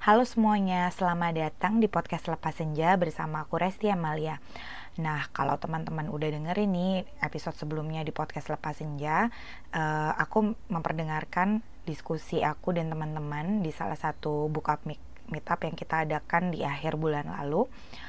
Halo semuanya, selamat datang di podcast Lepas Senja bersama aku Resti Amalia. Nah, kalau teman-teman udah dengerin nih episode sebelumnya di podcast Lepas Senja, aku memperdengarkan diskusi aku dan teman-teman di salah satu book up meetup yang kita adakan di akhir bulan lalu.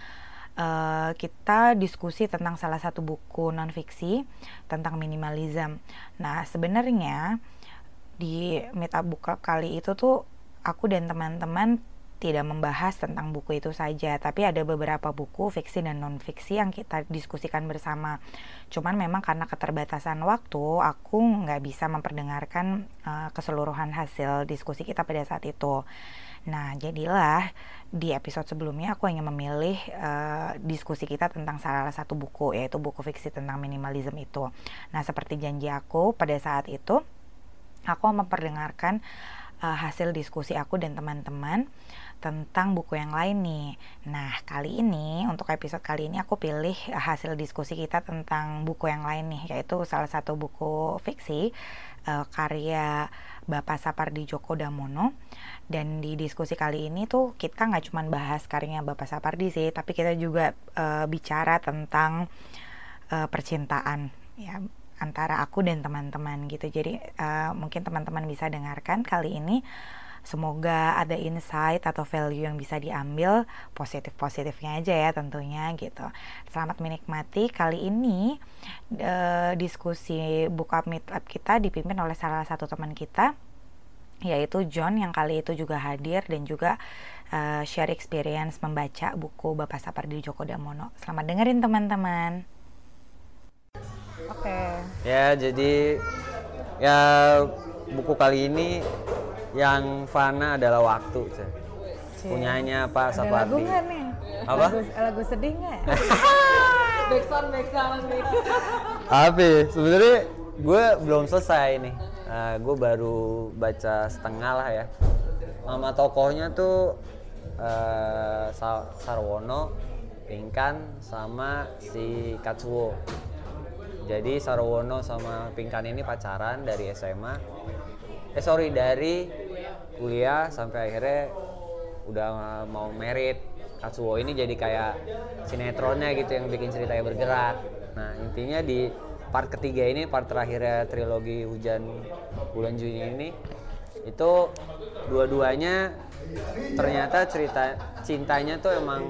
Kita diskusi tentang salah satu buku non-fiksi tentang minimalism. Nah, sebenarnya di meetup book up kali itu tuh aku dan teman-teman tidak membahas tentang buku itu saja, tapi ada beberapa buku fiksi dan non-fiksi yang kita diskusikan bersama. Cuman memang karena keterbatasan waktu, aku nggak bisa memperdengarkan keseluruhan hasil diskusi kita pada saat itu. Nah, jadilah di episode sebelumnya aku hanya memilih diskusi kita tentang salah satu buku, yaitu buku fiksi tentang minimalism itu. Nah, seperti janji aku pada saat itu, aku memperdengarkan hasil diskusi aku dan teman-teman tentang buku yang lain nih. Nah, kali ini, untuk episode kali ini aku pilih hasil diskusi kita tentang buku yang lain nih, yaitu salah satu buku fiksi karya Bapak Sapardi Djoko Damono. Dan di diskusi kali ini tuh kita gak cuma bahas karyanya Bapak Sapardi sih, tapi kita juga bicara tentang percintaan ya, antara aku dan teman-teman gitu. Jadi mungkin teman-teman bisa dengarkan kali ini. Semoga ada insight atau value yang bisa diambil, positif-positifnya aja ya tentunya gitu. Selamat menikmati. Kali ini diskusi book up meetup kita dipimpin oleh salah satu teman kita, yaitu John, yang kali itu juga hadir dan juga share experience membaca buku Bapak Sapardi Djoko Damono. Selamat dengerin teman-teman. Oke. Ya, jadi ya buku kali ini yang fana adalah waktu. Punyanya Pak Sapardi. Ada lagu nggak nih? Apa? Lagu sedih nggak? Backsound. Tapi sebenarnya gue belum selesai nih. Gue baru baca setengah lah ya. Nama tokohnya tuh Sarwono, Pinkan, sama si Katsuo. Jadi Sarwono sama Pinkan ini pacaran dari SMA. Dari kuliah sampai akhirnya udah mau married. Katsuo ini jadi kayak sinetronnya gitu yang bikin ceritanya bergerak. Nah, intinya di part ketiga ini, part terakhirnya trilogi Hujan Bulan Juni ini, itu dua-duanya ternyata cerita cintanya tuh emang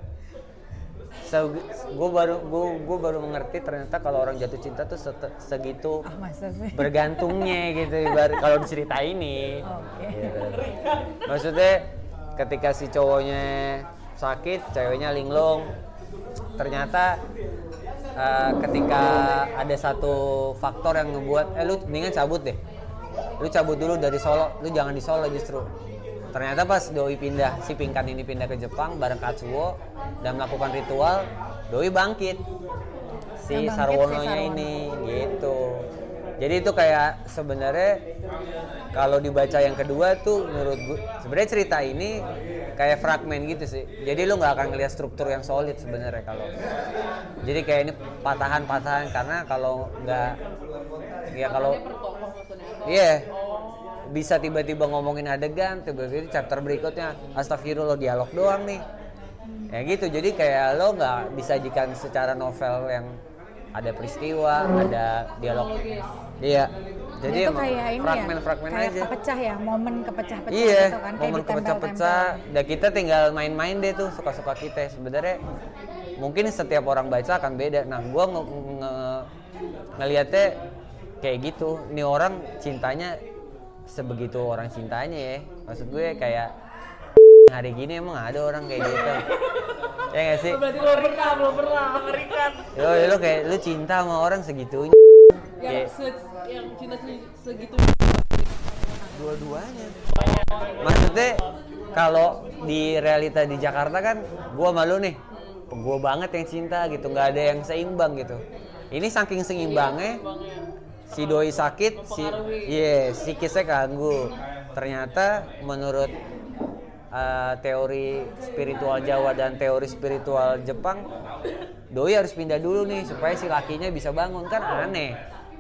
gue baru mengerti ternyata kalau orang jatuh cinta tuh segitu bergantungnya gitu kalau di cerita ini. Gitu. Maksudnya ketika si cowoknya sakit, ceweknya linglung, ternyata ketika ada satu faktor yang ngebuat lu mendingan cabut deh, lu cabut dulu dari Solo, lu jangan di Solo justru. Ternyata pas Doi pindah, si Pinkan ini pindah ke Jepang bareng Katsuo dan melakukan ritual, Doi bangkit. Si Sarwononya ini gitu. Jadi itu kayak sebenarnya kalau dibaca yang kedua tuh menurut gue sebenarnya cerita ini kayak fragmen gitu sih. Jadi lu nggak akan ngelihat struktur yang solid sebenarnya kalau. Jadi kayak ini patahan-patahan karena kalau nggak ya kalau bisa tiba-tiba ngomongin adegan, tiba-tiba chapter berikutnya astagfirullah dialog doang nih. Ya gitu, jadi kayak lo nggak disajikan secara novel yang ada peristiwa, ada dialog. Iya. Jadi itu kayak fragmen-fragmen kayak aja. Kepecah ya, momen kepecah-pecah iya, gitu kan. Momen kepecah-pecah. Dan kita tinggal main-main deh tuh, suka-suka kita. Sebenarnya mungkin setiap orang baca akan beda. Nah, gua ngelihatnya kayak gitu. Nih orang cintanya sebegitu orang cintanya ya. Maksud gue kayak hari gini emang ada orang kayak gitu. Ya nggak sih? Berarti belum pernah mengerikan. Lo kayak lu cinta sama orang segitunya. Yang cinta segitu. Dua-duanya. Maksudnya kalau di realita di Jakarta kan, gua malu nih, gua banget yang cinta gitu, nggak ada yang seimbang gitu. Ini saking seimbangnya, si Doi sakit, psikisnya kagum. Ternyata menurut teori spiritual Jawa dan teori spiritual Jepang, Doi harus pindah dulu nih supaya si lakinya bisa bangun. Kan aneh.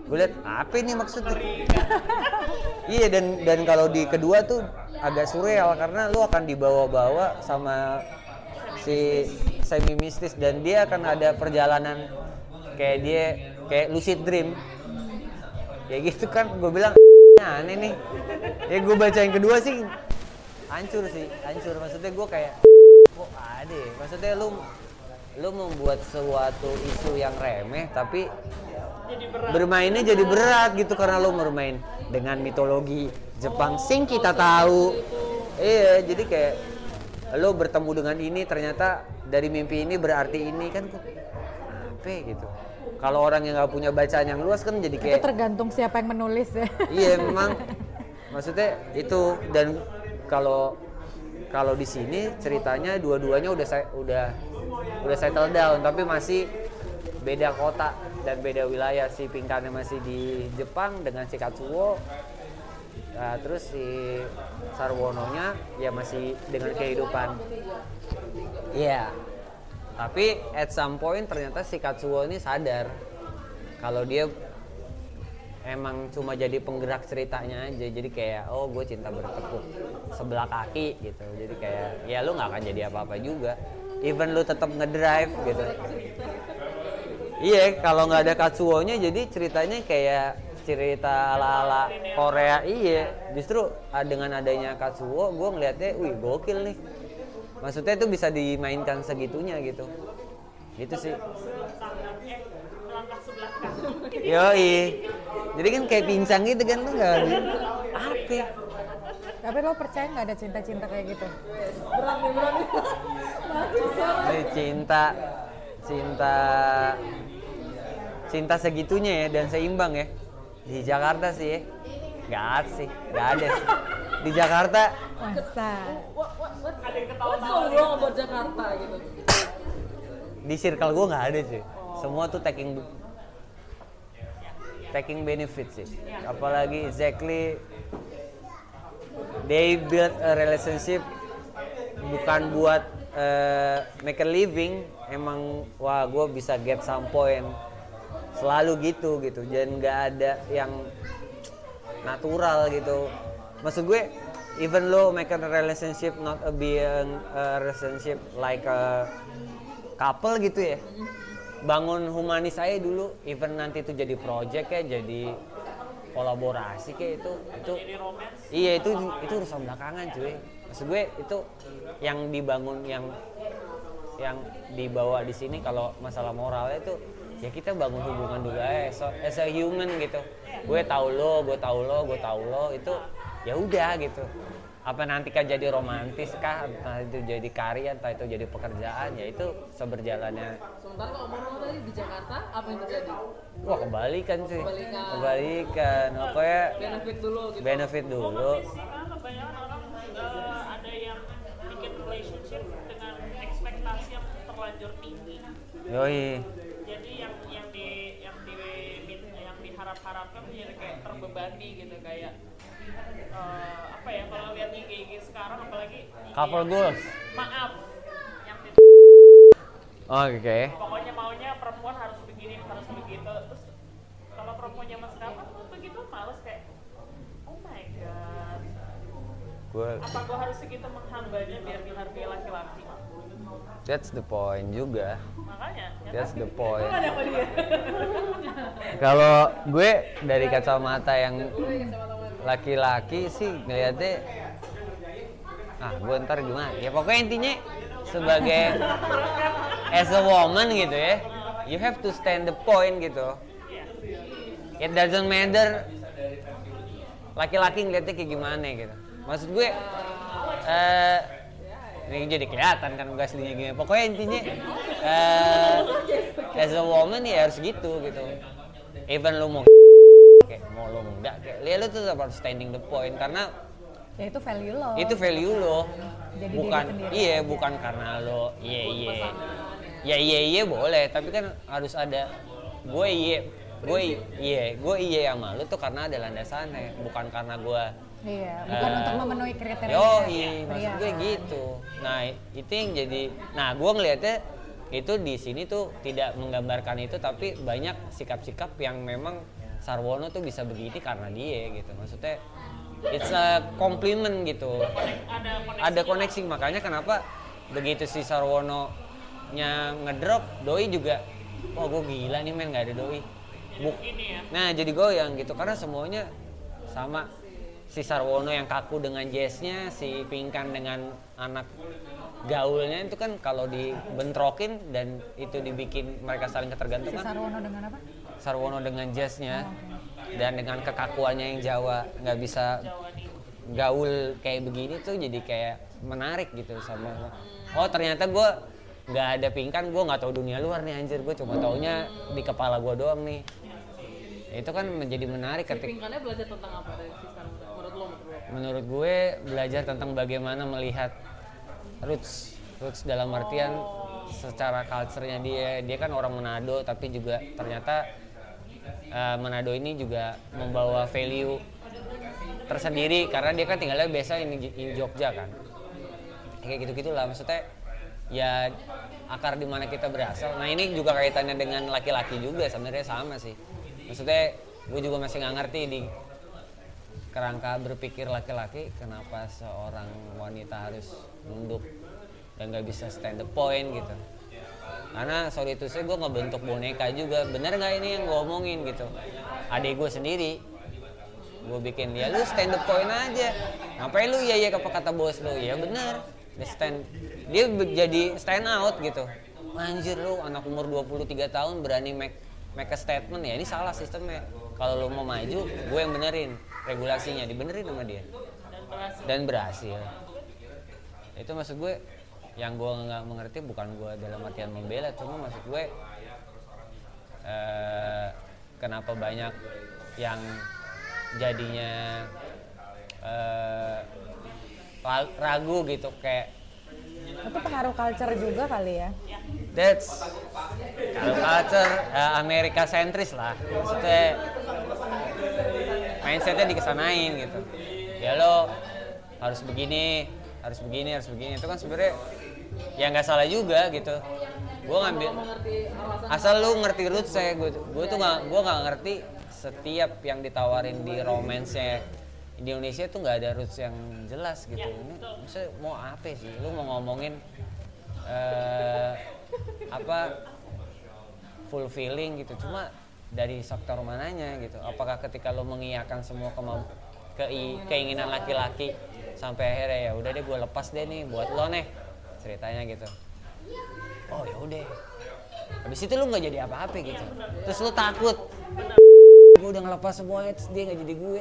gue liat apa ini maksudnya. Iya, dan kalau di kedua tuh agak surreal karena lu akan dibawa-bawa sama si semi mistis dan dia akan ada perjalanan kayak lucid dream kayak gitu kan. Gue bilang aneh nih ya. Gue baca yang kedua sih hancur maksudnya gue kayak kok ada ya? Maksudnya lu membuat suatu isu yang remeh tapi bermainnya jadi berat gitu karena lu bermain dengan mitologi Jepang sing kita tahu. Iya, jadi kayak lu bertemu dengan ini ternyata dari mimpi ini berarti ini kan kok apa gitu. Kalau orang yang nggak punya bacaan yang luas kan jadi kayak itu tergantung siapa yang menulis ya. Iya memang maksudnya itu. Dan kalau di sini ceritanya dua-duanya udah settle down tapi masih beda kota dan beda wilayah. Si Pinkane masih di Jepang dengan si Katsuo. Nah, terus si Sarwononya ya masih dengan kehidupan. Iya. Tapi at some point ternyata si Katsuo ini sadar kalau dia emang cuma jadi penggerak ceritanya aja. Jadi kayak oh gue cinta bertepuk sebelah kaki gitu. Jadi kayak ya lu nggak akan jadi apa-apa juga. Even lu tetap ngedrive gitu. Iya, kalau nggak ada Katsuo-nya jadi ceritanya kayak cerita ala-ala Korea. Iya, justru dengan adanya Katsuo gue ngeliatnya wih gokil nih. Maksudnya itu bisa dimainkan segitunya gitu. Gitu sih. Melangkah sebelah kanan. Yoi. Jadi kan kayak pincang gitu kan lu nggak apa? Tapi lo percaya nggak ada cinta-cinta kayak gitu? Berat nih. Cinta segitunya ya dan seimbang ya. Di Jakarta sih ya. Gak ada sih. Di Jakarta Masa? Ada yang ketawa-tawa doang buat Jakarta gitu. Di circle gue nggak ada sih. Semua tuh taking benefit sih. Apalagi exactly they build a relationship bukan buat make a living. Emang wah gue bisa get some point. Selalu gitu. Dan nggak ada yang natural gitu. Maksud gue even lo make a relationship not a being a relationship like a couple gitu ya. Bangun humanis aja dulu, even nanti itu jadi project ya, jadi kolaborasi kayak itu iya itu urusan belakangan cuy. Maksud gue itu yang dibangun yang dibawa di sini kalau masalah moralnya itu ya kita bangun hubungan dulu aja as a human gitu. Gue tahu lo itu ya udah gitu. Apa nanti kan jadi romantis kah, entah itu jadi karya, entah itu jadi pekerjaan, ya itu seberjalannya. Sementara kalau ngomong tadi di Jakarta, apa yang terjadi? Wah kebalikan sih. Kebalikan. Pokoknya benefit dulu. Karena kebanyakan orang ada yang bikin relationship dengan ekspektasi yang terlanjur tinggi. Yoi. Jadi yang diharap-harapkan jadi kayak terbebani gitu kayak apa ya kalau lihat IG sekarang apalagi Couple goals. Maaf yang Oke. pokoknya maunya perempuan harus begini harus begitu terus kalau perempuannya mas sekarang begitu males kayak oh my god apa gue harus segitu menghambanya biar dihargai laki-laki. That's the point juga. Makanya That's the point. ada apa dia? Kalau gue dari kacamata yang laki-laki sih ngeliatnya gue ntar gimana ya pokoknya intinya sebagai as a woman gitu ya you have to stand the point gitu. It doesn't matter laki-laki ngeliatnya kayak gimana gitu. Maksud gue ini jadi kelihatan kan gue aslinya gini. Pokoknya intinya as a woman ya harus gitu. Even lu mau kayak mau lo enggak kayak lu tuh tetap harus standing the point karena ya itu value lo. Itu value lo. Jadi bukan karena lo iya boleh, tapi kan harus ada gue iya sama lu tuh karena ada landasannya, bukan karena gue bukan untuk memenuhi kriteria. Maksud gue gitu. Nah, itu yang jadi gue ngelihatnya itu di sini tuh tidak menggambarkan itu tapi banyak sikap-sikap yang memang Sarwono tuh bisa begini karena dia gitu. Maksudnya it's a compliment gitu. Ada koneksi, makanya kenapa begitu si Sarwono nya ngedrop, doi juga wah gue gila nih men, nggak ada doi. Nah jadi goyang gitu karena semuanya sama. Si Sarwono yang kaku dengan jazznya, si Pinkan dengan anak gaulnya itu kan kalau dibentrokin dan itu dibikin mereka saling ketergantungan. Si Sarwono dengan apa? Sarwono dengan jazznya dan dengan kekakuannya yang Jawa, nggak bisa gaul kayak begini tuh jadi kayak menarik gitu sama. Oh ternyata gue nggak ada Pinkan, gue nggak tahu dunia luar nih anjir, gue cuma taunya di kepala gue doang nih. Itu kan menjadi menarik ketika. Pinkannya belajar tentang apa dari si Sarwono? Menurut gue belajar tentang bagaimana melihat roots dalam artian secara culture-nya dia kan orang Manado tapi juga ternyata Manado ini juga membawa value tersendiri karena dia kan tinggalnya biasa di Jogja kan, kayak gitu-gitulah maksudnya ya akar di mana kita berasal. Nah ini juga kaitannya dengan laki-laki juga sebenarnya sama sih, maksudnya gue juga masih nggak ngerti di kerangka berpikir laki-laki kenapa seorang wanita harus nunduk dan gak bisa stand the point gitu. Karena sorry itu saya gue ngebentuk boneka juga, bener gak ini yang gue omongin gitu. Adik gue sendiri gue bikin, ya lu stand the point aja, ngapain lu ya apa kata bos lu, ya bener dia jadi stand out gitu. Anjir lu anak umur 23 tahun berani make a statement, ya ini salah sistemnya. Kalau lu mau maju gue yang benerin regulasinya, dibenerin sama dia dan berhasil. Itu maksud gue yang gue nggak mengerti, bukan gue dalam artian membela, cuma maksud gue kenapa banyak yang jadinya ragu gitu, kayak itu pengaruh culture juga kali ya. That's culture Amerika sentris lah, maksudnya mindsetnya dikesanain gitu. Ya lo harus begini, itu kan sebenarnya ya nggak salah juga gitu. Gue ngambil asal lu ngerti roots saya, gue nggak ngerti setiap yang ditawarin di romance-nya di Indonesia tuh nggak ada roots yang jelas gitu. Ini maksudnya mau apa sih? Lu mau ngomongin fulfilling gitu, cuma dari sektor mananya gitu. Apakah ketika lo mengiyakan semua keinginan laki-laki sampai akhirnya ya udah deh gue lepas deh nih buat lo nih ceritanya gitu. Oh ya udah. Habis itu lo nggak jadi apa-apa gitu. Terus lo takut. Gue udah ngelepas semuanya terus dia nggak jadi gue.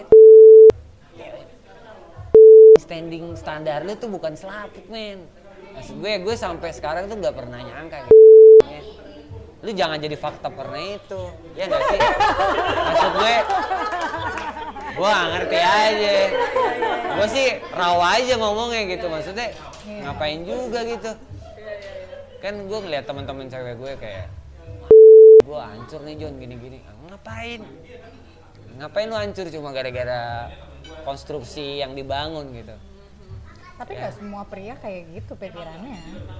Standing standar lo tuh bukan selaput men. Maksud gue sampai sekarang tuh nggak pernah nyangka gitu. Lu jangan jadi fakta karena itu, ya nggak sih? Maksud gue gak ngerti aja. Gue sih rawa aja ngomongnya gitu, maksudnya ngapain juga gitu. Kan gue ngeliat teman-teman cewek gue kayak, gue hancur nih John gini-gini. Ngapain lu hancur cuma gara-gara konstruksi yang dibangun gitu. Tapi nggak semua pria kayak gitu pikirannya.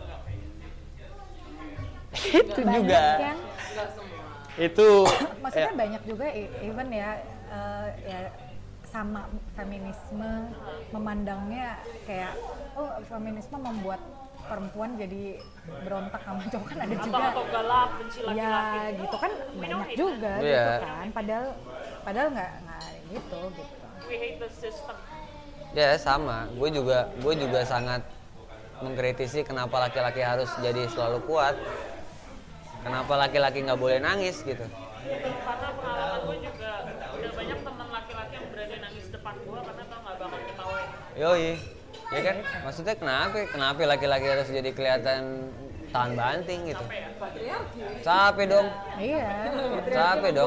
Itu banyak juga kan? Itu maksudnya banyak juga even ya sama feminisme memandangnya kayak feminisme membuat perempuan jadi berontak sama cowok kan ada juga atau galak benci laki-laki ya gitu kan banyak juga gitu kan padahal nggak gitu we hate the system. Ya sama, gue juga sangat mengkritisi kenapa laki-laki harus jadi selalu kuat. Kenapa laki-laki nggak boleh nangis gitu? Karena pengalaman gue juga udah banyak teman laki-laki yang berani nangis depan gue karena tau nggak bakal ketawain. Yoi, ya kan? Maksudnya kenapa laki-laki harus jadi kelihatan tahan banting gitu? Capek dong. Iya. Capek dong.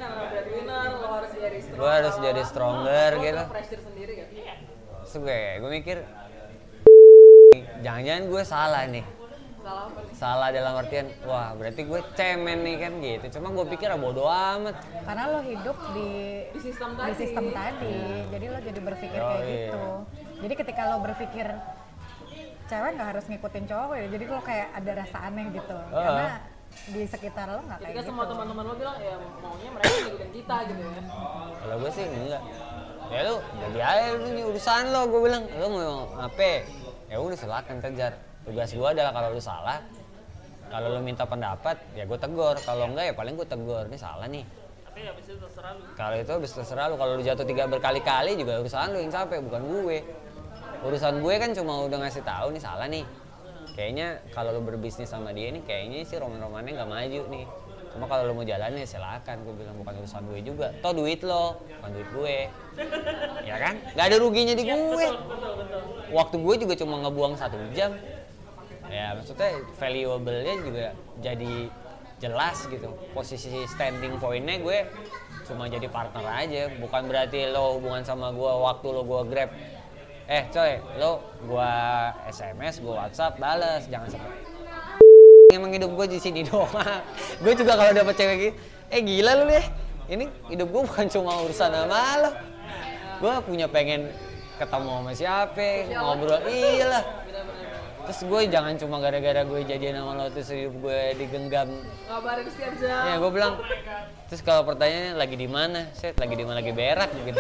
Gue harus jadi stronger gitu. Terus gue mikir, jangan-jangan gue salah nih. Salah dalam artian, wah berarti gue cemen nih kan gitu. Cuma gue pikir bodo amat. Karena lo hidup di sistem tadi. Jadi lo jadi berpikir kayak gitu. Jadi ketika lo berpikir cewek nggak harus ngikutin cowok ya, jadi lo kayak ada rasa aneh gitu. Karena di dari sekitar lo nggak kayak Ketika gitu. semua teman-teman lo bilang ya maunya mereka ngikutin kita gitu ya. Kalau gue sih enggak. Ya lu jadi aja lu nih urusan lo, gue bilang. Lu mau apa? Ya udah silakan kejar. Tugas gue adalah kalau lu salah, kalau lu minta pendapat, ya gue tegur. Kalau enggak ya paling gue tegur. Ini salah nih. Tapi habis itu terserah lu. Kalau itu habis terserah lu. Kalau lu jatuh 3 berkali-kali juga urusan lu yang capek, bukan gue. Urusan gue kan cuma udah ngasih tahu nih salah nih. Kayaknya kalau lu berbisnis sama dia nih kayaknya sih roman-romannya nggak maju nih. Cuma kalau lu mau jalan ya silakan, gue bilang bukan urusan gue juga. Toh duit lo, bukan duit gue. Ya kan? Nggak ada ruginya di gue. Betul. Waktu gue juga cuma ngebuang 1 jam. Ya maksudnya valuable-nya juga jadi jelas gitu. Posisi standing point-nya gue cuma jadi partner aja. Bukan berarti lo hubungan sama gue waktu lo gue grab. Coy, lo gue SMS, gue WhatsApp, balas. Jangan sampai. Emang hidup gue di sini doang. Gue juga kalau dapet cewek gitu, gila lu deh. Ini hidup gue bukan cuma urusan sama lo. Gue punya pengen ketemu sama siapa, ngobrol, iyalah. Terus gue jangan cuma gara-gara gue jadian sama lo terus hidup gue digenggam. Ngabarin setiap jam. Ya gue bilang. Terus kalau pertanyaannya lagi di mana? Set lagi di mana, lagi berak gitu.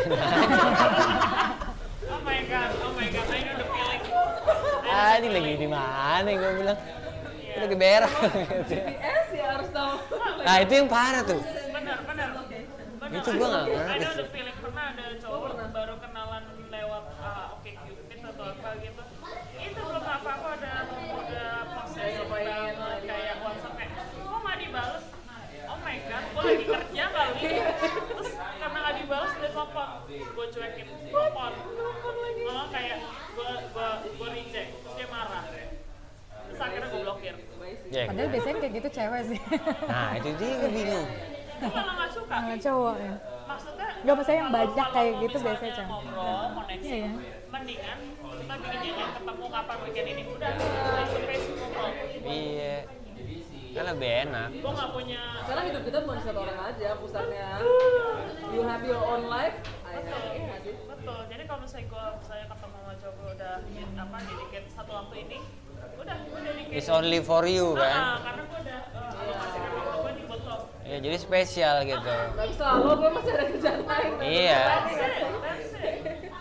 Oh my god, I know the feeling. Ini lagi di mana gue bilang. Lagi berak. GPS ya harus tahu. Nah itu yang parah tuh. Benar. Itu gue nggak I ngerti. know the feeling. Pernah ada cowok baru kenalan lewat OkCupid atau apa gitu. Itu belum apa-apa udah posesif banget kayak WhatsApp kayak, kok nggak dibales? Oh my god, gue lagi kerja kali. Terus karena nggak dibales dia telepon, gue cuekin telepon lagi. Kayak gue reject, terus dia marah. Terus akhirnya gue blokir. Padahal biasanya kayak gitu cewek sih. Nah itu dia gue bingung. Gue malah nggak suka. Nggak cowok ya. Maksudnya Nggak, maksudnya yang kalau banyak kayak gitu misalnya biasanya cewek. ngobrol, koneksi, Iya. mendingan kita bikin janjian ketemu kapan weekend ini. Udah, face to face ngobrol. Iya. Kan lebih enak. Gue nggak punya. Karena hidup kita bukan satu orang aja, pusatnya. You have your own life. Betul. Jadi kalau misalnya gue ketemu sama cowok gue udah dedicate satu waktu ini, udah gue dedicate. It's only for you kan. Karena gue udah alokasikan waktu gue nih buat lo. Ya jadi spesial gitu. Gak bisa lo, gue masih ada kerjaan lain. Iya. That's it.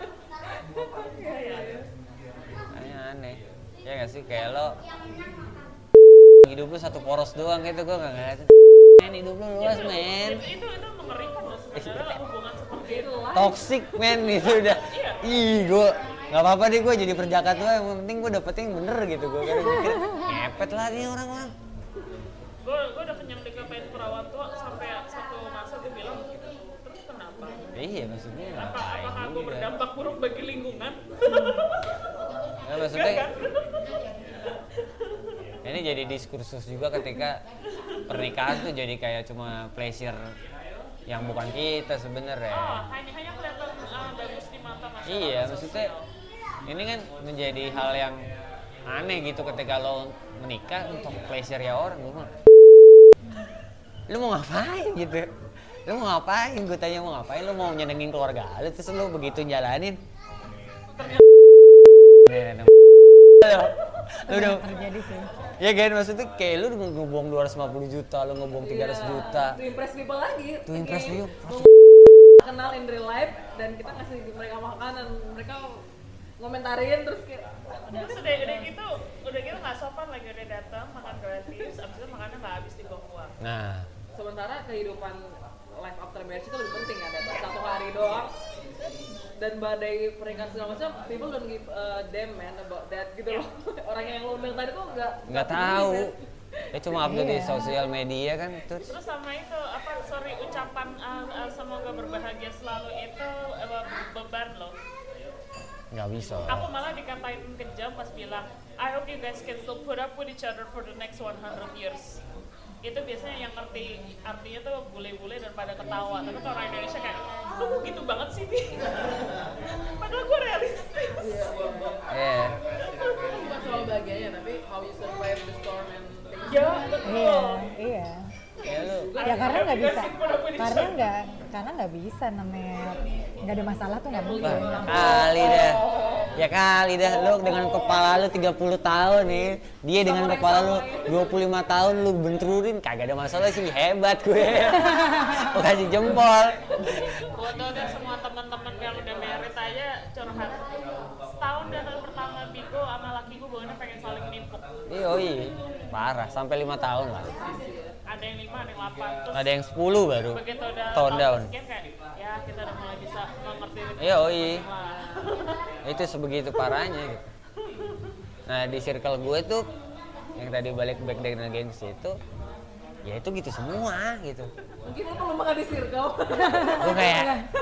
Kayaknya aneh. Ya nggak sih kayak lo hidup lu satu poros doang gitu, gue nggak ngeliatin. Men hidup lu luas men. Itu mengerikan loh sebenarnya hubungan seperti itu. Toxic men itu udah. Ih gue nggak apa-apa deh gue jadi perjaka tuh, yang penting gue dapetin yang bener gitu. Gue kan mikir ngepet lah nih orang-orang. Gue udah kenyang dikatain perawan tua sampai satu masa gue bilang terus kenapa? Iya maksudnya ngapain Apakah gue juga. berdampak buruk bagi lingkungan? Ya, maksudnya ini jadi diskursus juga ketika pernikahan tuh jadi kayak cuma pleasure yang bukan kita sebenarnya. Hanya kelihatan bagus di mata masyarakat. Iya, maksudnya ini kan menjadi hal yang aneh gitu ketika lo menikah untuk pleasure ya orang. Lu mau ngapain gitu? Lu mau ngapain? Gue tanya mau ngapain? Lu mau nyenengin keluarga lu terus lu begitu jalanin. Lu udah Terjadi sih. ya kan maksudnya kayak lu ngebuang 250 juta, lu ngebuang 300 juta. To impress people lagi. To impress people. Kenal in real life dan kita ngasih mereka makanan, mereka ngomentarin terus kayak Terus udah gitu nggak sopan lagi udah datang makan gratis, abis itu makannya nggak habis dibuang-buang. Nah, sementara kehidupan life after marriage itu lebih penting kan, satu hari doang dan badai pernikahan segala macam, people don't give a damn man about that gitu loh. Orang yang lo undang tadi tuh nggak tahu. peduli, Dia cuma upload di sosial media kan terus. Terus sama itu ucapan semoga berbahagia selalu itu beban loh. Nggak bisa. Aku malah dikatain kejam pas bilang I hope you guys can still put up with each other for the next 100 years. Itu biasanya yang ngerti artinya tuh bule-bule dan pada ketawa. Tapi kalau orang Indonesia kayak, lu kok gitu banget sih, Bi? Padahal gue realistis. Iya. bukan soal bahagianya tapi how you survive the storm and things. Ya, betul. Iya. Ya lu. Ya karena nggak bisa. Karena nggak bisa namanya nggak ada masalah tuh nggak mungkin. Kali dah. Ya kali dah, lu dengan kepala lu 30 tahun nih, dia dengan kepala lu 25 tahun lu benturin, kagak ada masalah sih, hebat gue. Gue kasih jempol. Gue tuh udah semua teman-teman yang udah married aja curhat. Setahun dan tahun pertama Bigo sama laki gue bawanya pengen saling nimpuk. Iya, parah, sampai 5 tahun lah. Ada yang 5, ada yang 8. Terus ada yang 10 baru. Begitu udah tahun down. Sekian kayak, ya kita udah mulai bisa mengerti. Iya, itu sebegitu parahnya gitu. Nah di circle gue tuh yang tadi balik back dan against itu, ya itu gitu semua gitu. Mungkin lo perlu makan di circle. Gue kayak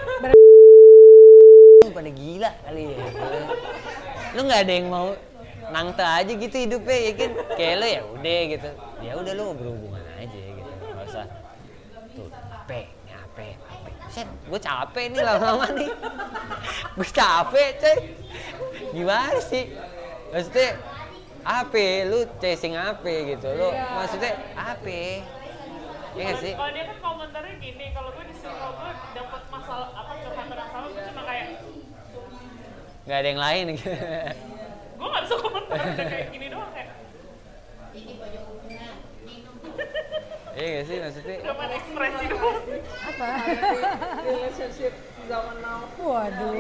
pada gila kali ya. Lu nggak ada yang mau nangta aja gitu hidupnya ya kan? Kayak lo ya udah gitu. Ya udah lo berhubungan aja gitu. Nggak usah tuh ngape. Set, gue capek nih lama-lama nih. Gue capek, coy. Gimana sih? Maksudnya apa? Lu chasing apa gitu? Lu maksudnya apa? Iya nggak sih? Kalau dia kan komentarnya gini, kalau gue di sini kalau gue dapet masalah apa curhatan yang sama, gue cuma kayak nggak ada yang lain gitu. Gue nggak bisa komentar kayak gini doang kayak. Iya nggak sih maksudnya? Cuma main ekspresi doang. Apa? Relationship zaman now. Waduh.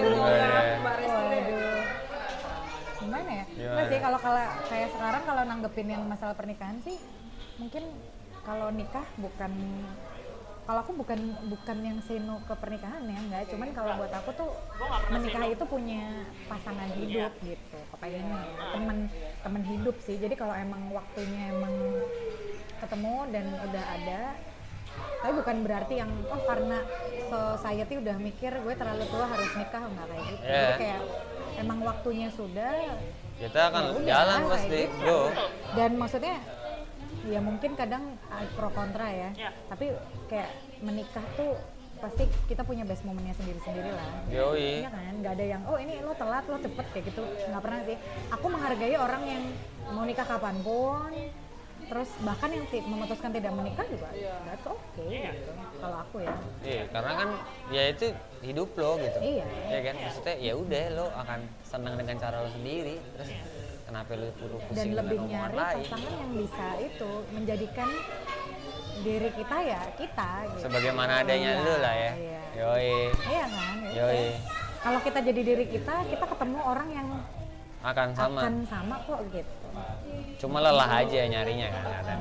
Waduh. Gimana ya? Nggak sih kalau kayak sekarang kalau nanggepin yang masalah pernikahan sih, mungkin kalau nikah kalau aku bukan yang seno ke pernikahan ya, enggak. Cuman kalau buat aku tuh menikah itu punya pasangan hidup gitu, kepengennya teman hidup sih. Jadi kalau emang waktunya emang ketemu dan udah ada, tapi bukan berarti yang karena society udah mikir gue terlalu tua harus nikah, enggak kayak gitu. Jadi kayak emang waktunya sudah, kita akan jalan pasti gitu. Dan maksudnya ya mungkin kadang pro kontra ya, tapi kayak menikah tuh pasti kita punya best momennya sendiri-sendiri lah. Yoi. Iya kan, nggak ada yang ini lo telat, lo cepet kayak gitu, nggak pernah sih. Aku menghargai orang yang mau nikah kapanpun, terus bahkan yang memutuskan tidak menikah juga, that's okay gitu. Kalau aku ya. Iya, karena kan ya itu hidup lo gitu. Iya. Ya kan, maksudnya ya udah lo akan senang dengan cara lo sendiri. Terus kenapa lo pusing dan lebih dengan omongan nyari lain? pasangan yang bisa itu menjadikan diri kita ya kita gitu. Sebagaimana adanya lo lah ya. Iya. Yoi. Iya kan? Yoi. Kalau kita jadi diri kita ketemu orang yang Akan sama kok gitu. Cuma lelah aja nyarinya kan kadang.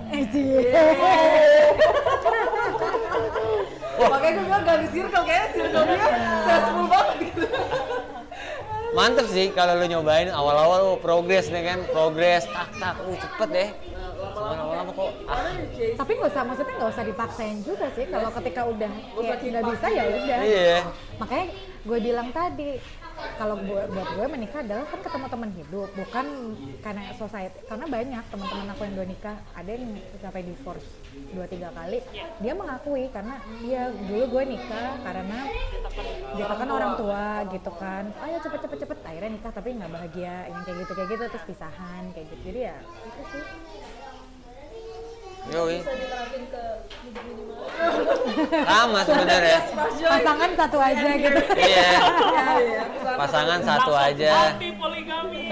Makanya gue bilang ganti circle, kayaknya circle dia successful banget gitu. Mantep sih kalau lu nyobain awal-awal progres nih kan, tak cepet deh. Lama-lama kok. Tapi maksudnya nggak usah dipaksain juga sih. Kalau ketika udah kayak nggak bisa ya udah. Iya. Makanya gue bilang tadi, kalau buat gue menikah adalah kan ketemu teman hidup, bukan karena society. Karena banyak teman-teman aku yang udah nikah, ada yang sampai divorce 2-3 kali. Dia mengakui karena dia dulu gue nikah karena ditekan orang tua gitu kan. Ayo cepet akhirnya nikah tapi nggak bahagia, yang kayak gitu terus pisahan kayak gitu. Jadi ya itu sih. Yoi. Bisa diterapin ke Sama sebenarnya. Pasangan satu aja gitu. Iya. Pasangan satu aja. Anti poligami.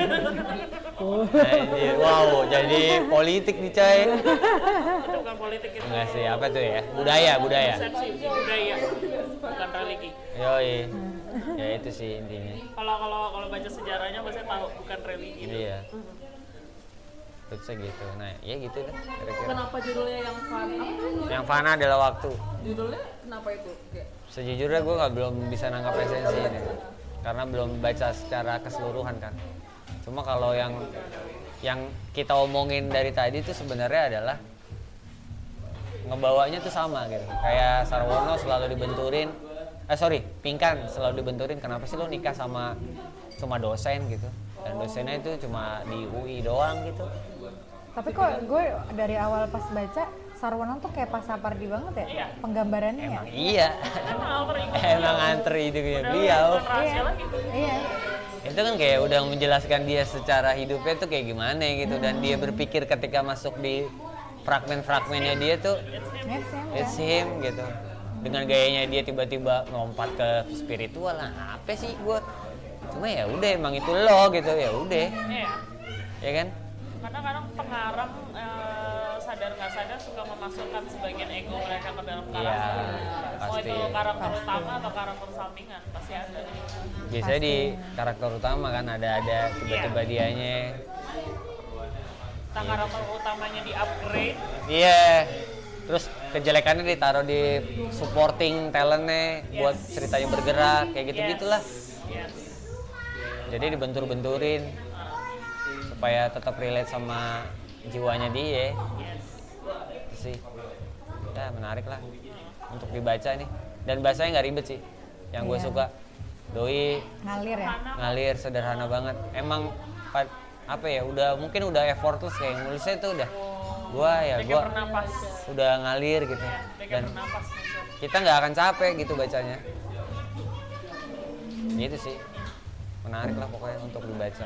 Wow, jadi politik nih coy. Itu bukan politik itu. Enggak sih, apa tuh ya? Budaya. Persepsi budaya, bukan religi. Yoi. Ya itu sih intinya. Kalau baca sejarahnya pasti tahu bukan religi. Iya. Terusnya gitu. Nah, ya gitu deh kira-kira. Kenapa judulnya yang fun? Yang fana adalah waktu. Judulnya kenapa itu? Sejujurnya gue belum bisa nangkap esensi ini. Karena belum baca secara keseluruhan kan. Cuma kalau yang kita omongin dari tadi itu sebenarnya adalah ngebawanya tuh sama gitu. Kayak Sarwono selalu dibenturin. Pinkan selalu dibenturin. Kenapa sih lo nikah sama cuma dosen gitu? Dan dosennya itu cuma di UI doang gitu. Tapi kok gue dari awal pas baca Sarwono tuh kayak Pak Sapardi banget ya, Iya. penggambarannya Emang ya. iya. Emang antar hidupnya beliau. Iya. Itu kan kayak udah menjelaskan dia secara hidupnya tuh kayak gimana gitu, dan dia berpikir ketika masuk di fragmen-fragmennya dia tuh it's him gitu. Dengan gayanya dia tiba-tiba lompat ke spiritual lah, apa sih gue? cuma ya udah emang itu lo gitu, ya udah. Iya. Ya kan? Kadang-kadang pengarang sadar nggak sadar suka memasukkan sebagian ego mereka ke dalam karakter. Mau pasti. itu karakter utama atau karakter sampingan pasti ada. Biasanya di karakter utama kan ada tiba-tiba dianya. Nah, karakter utamanya di upgrade. Iya. Terus kejelekannya ditaruh di supporting talentnya buat ceritanya bergerak kayak gitu-gitulah. Yes. Jadi dibentur-benturin supaya tetap relate sama jiwanya dia. Yes. Itu sih. Ya menarik lah untuk dibaca nih. Dan bahasanya nggak ribet sih. Yang gue suka. Doi Ngalir ya? ngalir, sederhana banget. Emang apa ya? Mungkin udah effortless kayak nulisnya tuh udah. Gua bernapas. udah ngalir gitu. Dan bernapas, kita nggak akan capek gitu bacanya. Gitu sih. Menarik lah pokoknya untuk dibaca.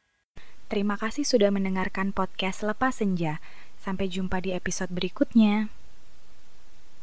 Terima kasih sudah mendengarkan podcast Lepas Senja. Sampai jumpa di episode berikutnya.